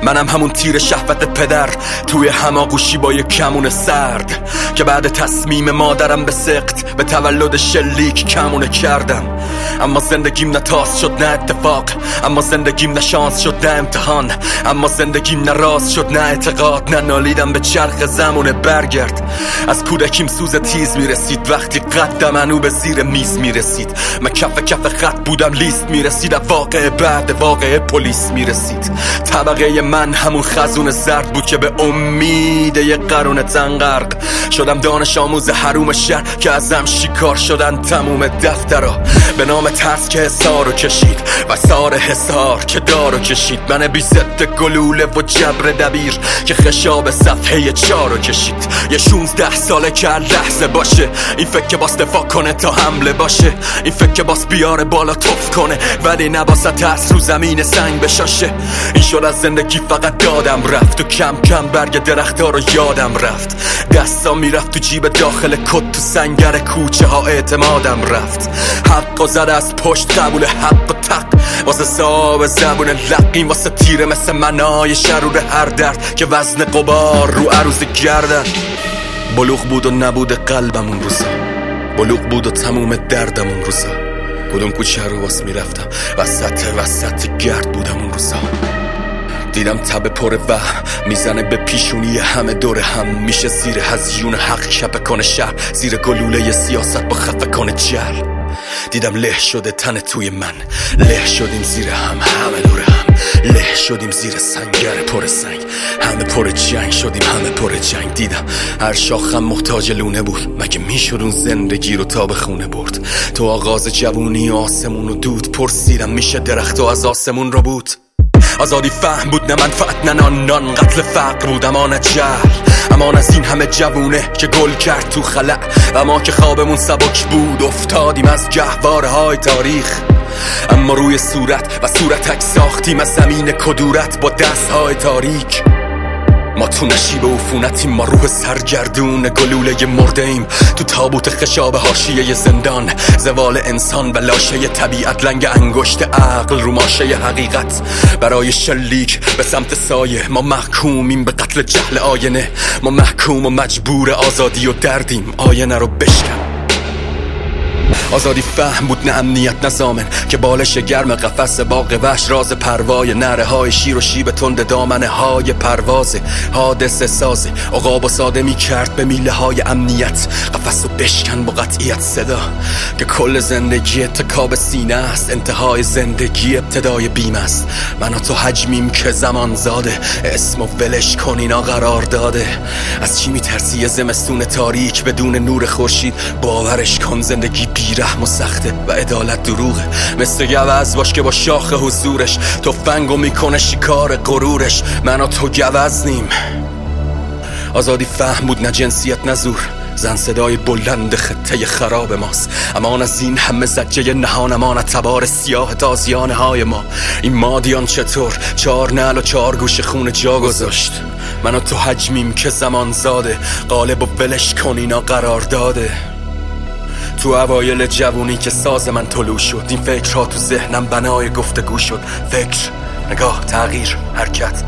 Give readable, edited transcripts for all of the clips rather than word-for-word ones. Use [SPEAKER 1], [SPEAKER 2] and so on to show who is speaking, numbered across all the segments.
[SPEAKER 1] منم همون تیر شهوت پدر توی هماغوشی با یک کمون سرد که بعد تصمیم مادرم به سقط به تولد شلیک کمونه کردم. اما زندگیم نه تاس شد نه اتفاق، اما زندگیم نه شانس شد نه امتحان، اما زندگیم نه راز شد نه اعتقاد، نه نالیدم به چرخ زمونه برگرد. از کودکیم سوز تیز میرسید وقتی قدم انو به زیر میز میرسید. من کف خط بودم لیست میرسید، واقعه بعد واقعه پلیس میرسید. طبقه من همون خزون زرد بود که به امید یه قرون تنغرق شدم دانش آموز حروم شهر که ازم شکار شدن تموم دفترها به نام ترس که حسارو کشید و سار حسار که دارو کشید. من بی ضد گلوله و جبر دبیر که خشاب صفحه 4 کشید. یه 16 ساله که لحظه باشه این فکر که باس دفاع کنه تا حمله باشه، این فکر که باس بیاره بالا توف کنه ولی نباسه ترس رو زمین سنگ بشاشه. این شد از زندگی فقط دادم رفت و کم کم برگ درختها رو یادم رفت. دستا میرفت تو جیب داخل کت، تو سنگر کوچه ها اعتمادم رفت. حق و زد از پشت قبول حق و تق واسه صاحب زبون لقیم، واسه تیره مثل منای شرور هر درد که وزن قبار رو عروض گردن. بلوغ بود و نبود قلبم اون روزا، بلوغ بود و تموم دردم اون روزا. کدوم کوچه رو واس میرفتم وسط گرد بودم اون روزا. دیدم تب پر وهم میزنه به پیشونی همه دور هم، میشه زیر هزیون حق کپه کنه شهر، زیر گلوله سیاست با خفه کنه جهل. دیدم له شده تن توی من، له شدیم زیر هم همه دور هم، له شدیم زیر سنگر پر سنگ، همه پر جنگ شدیم همه پر جنگ. دیدم هر شاخم محتاج لونه بود، مگه میشد اون زندگی رو تا به خونه برد. تو آغاز جوونی آسمون و دود پرسیدم میشه درخت و از آسمون رو بود. آزادی فهم بود نه منفعت نه نان، قتل فقر بود امان جهل، امان از این همه جوونه که گل کرد تو خلأ و ما که خوابمون سبک بود افتادیم از گهواره های تاریخ. اما روی صورت و صورتک ساختیم از زمین کدورت با دست های تاریک. ما تو نشیب عفونتیم، ما روح سرگردون گلوله مرده ایم تو تابوت خشاب حاشیه زندان. زوال انسان و لاشه طبیعت، لنگ انگشت عقل رو ماشه حقیقت. برای شلیک به سمت سایه ما محکومیم به قتل جهل آینه، ما محکوم و مجبور آزادی و دردیم آینه رو بشکن. آزادی فهم بود نه امنیت نه زامن که بالش گرم قفس باغ وحش، راز پروای نره های شیر و شیب تند دامنه های پرواز حادثه سازه. عقاب و ساده می کرد به میله های امنیت، قفس و بشکن با قطعیت صدا که کل زندگی اتکاب سینه است، انتهای زندگی ابتدای بیم است. من و تو حجمیم که زمان زاده، اسم و ولش کن اینا قرار داده. از چی می ترسی یه زمستون تاریک بدون نور خورشید؟ باورش کن زندگی بیرحم و سخته و عدالت دروغه، مثل گوز باش که با شاخ حضورش تفنگو میکنه شکار غرورش. من و تو گوزنیم. آزادی فهم بود نه جنسیت نه زور، زن صدای بلند خطه خراب ماست. امان از این همه زجه نهان، امان تبار سیاه تازیانه های ما. این مادیان چطور 4 نعل و 4 گوش خون جا گذاشت؟ من و تو حجمیم که زمان زاده، قالب و ولش کن اینا قرار داده. تو اوایل جوونی که ساز من طلوع شد، این فکرها تو ذهنم بنای گفتگو شد. فکر، نگاه، تغییر، حرکت.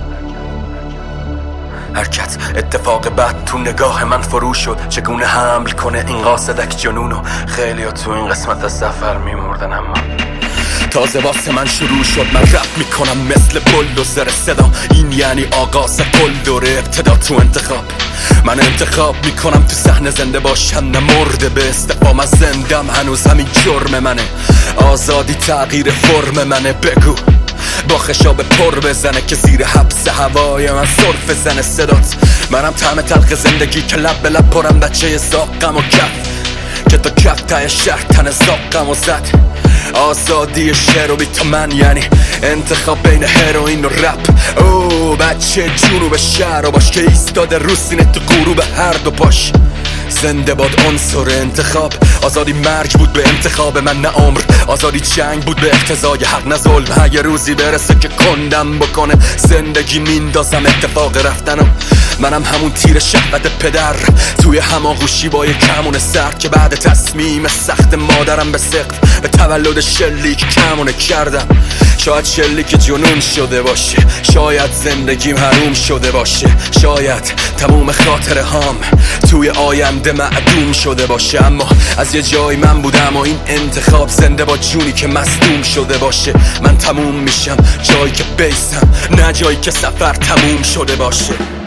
[SPEAKER 1] اتفاق بعد تو نگاه من فرو شد. چگونه حمل کنه این قاصدک جنونو؟ خیلی ها تو این قسمت از سفر میمردن اما تازه واسه من شروع شد. من رپ میکنم مثل بلدوزر صدا، این یعنی آغاز کل دوره ابتدا تو انتخاب. من انتخاب میکنم تو صحنه زنده باشم نه مرده به استفام از زندم، هنوز همین جرم منه. آزادی تغییر فرم منه، بگو با خشاب پر بزنه که زیر حبس هوای من صرف زنه صدات. منم طعم تلخ زندگی که لب به لب پرم بچه زاقم و کف که تا کف ته شهر تن زاقم و زد. آزادی شعر و بی تو من یعنی انتخاب بین هروئین و رپ. او بچه جنوب شهر و باش که ایستاده رو سینه تو غروب هر دو پاش. زنده باد عنصر انتخاب. آزادی مرگ بود به انتخاب من نه عمر، آزادی جنگ بود به اقتضای حق نه ظلم. اگه روزی برسه که کندم بکنه زندگی میندازم اتفاق رفتنم. منم همون تیر شهوت پدر توی هماغوشی با یک کمون سرد که بعد تصمیم سخت مادرم به سقط به تولد شلیک کمونه کردم. شاید شلیک جنون شده باشه، شاید زندگیم حروم شده باشه، شاید تموم خاطره هام توی آینده معدوم شده باشه. اما از یه جای من بودم و این انتخاب زنده با جونی که مصدوم شده باشه. من تموم میشم جایی که بیسم، نه جایی که سفر تموم شده باشه.